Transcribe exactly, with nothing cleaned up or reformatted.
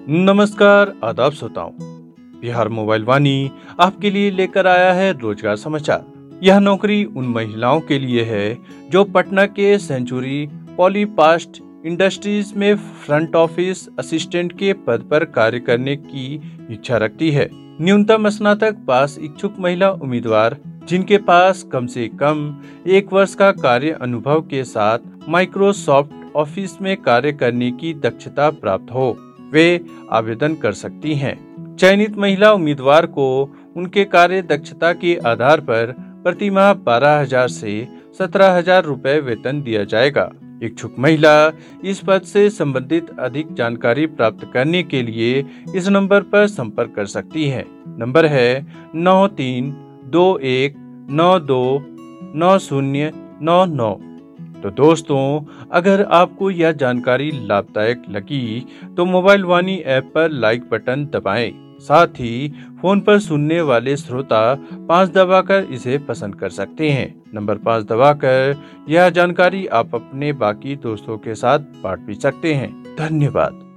नमस्कार, आदाब श्रोताओं। बिहार मोबाइल वाणी आपके लिए लेकर आया है रोजगार समाचार। यह नौकरी उन महिलाओं के लिए है जो पटना के सेंचुरी पॉलीप्लास्ट इंडस्ट्रीज में फ्रंट ऑफिस असिस्टेंट के पद पर कार्य करने की इच्छा रखती है। न्यूनतम स्नातक पास इच्छुक महिला उम्मीदवार जिनके पास कम से कम एक वर्ष का कार्य अनुभव के साथ माइक्रोसॉफ्ट ऑफिस में कार्य करने की दक्षता प्राप्त हो, वे आवेदन कर सकती हैं। चयनित महिला उम्मीदवार को उनके कार्य दक्षता के आधार पर प्रति माह बारह हजार से सत्रह हजार रुपए वेतन दिया जाएगा। इच्छुक महिला इस पद से संबंधित अधिक जानकारी प्राप्त करने के लिए इस नंबर पर संपर्क कर सकती है। नंबर है नौ तीन दो एक नौ दो नौ शून्य नौ नौ। तो दोस्तों, अगर आपको यह जानकारी लाभदायक लगी तो मोबाइल वाणी ऐप पर लाइक बटन दबाएं। साथ ही फोन पर सुनने वाले श्रोता पाँच दबाकर इसे पसंद कर सकते हैं। नंबर पाँच दबाकर यह जानकारी आप अपने बाकी दोस्तों के साथ बांट भी सकते हैं। धन्यवाद।